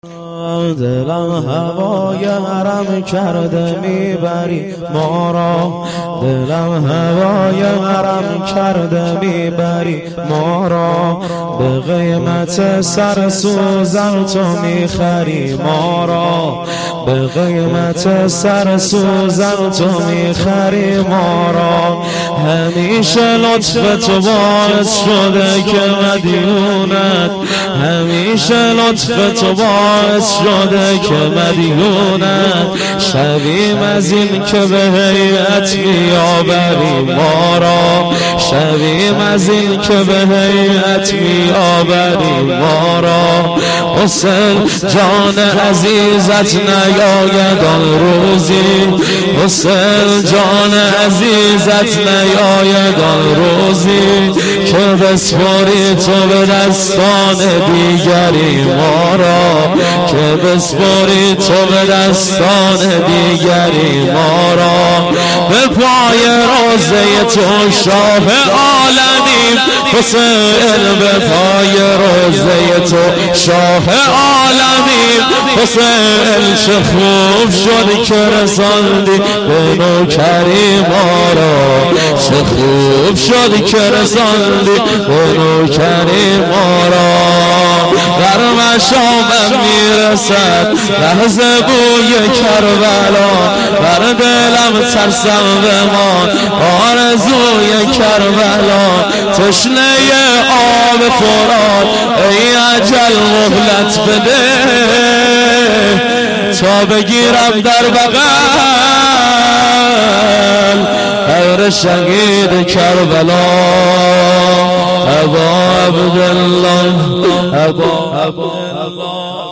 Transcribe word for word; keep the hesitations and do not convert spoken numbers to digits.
دلم هوای حرم کرده میبری ما را، دلم هوای حرم کرده میبری ما را، به قیمت سر سوزن تو میخری ما را، به قیمت سر سوزن تو میخری ما را. همیشه لطف تو باعث شده که مدیونت، همیشه لطف تو باعث شده که مدیونت شویم از این که به هیئت میآوری ما را، شویم از این که به هیئت میآوری ما را. حسین جان عزیزت نیاید آن روزی، حسین جان عزیزت نیاید آن روزی که بسپاری تو به دستان دیگری ما را، که بسپاری تو به دستان دیگری ما را. به پای روزه تو شاه عالمین حسین، به پای روزه تو شاه عالمین حسین، چه خوب شد که رساندی به نوکری ما را، چه خوب شد که رساندی به نوکری ما را. در مشامم میرسد لحظه بوی کربلا، بر دلم ترسم بمان آرزوی کربلا. تشنه آب فرات ای اجل مهلت بده تا بگیرم در بغل قبر شهید کربلا. ابا عبدالله ابا ابا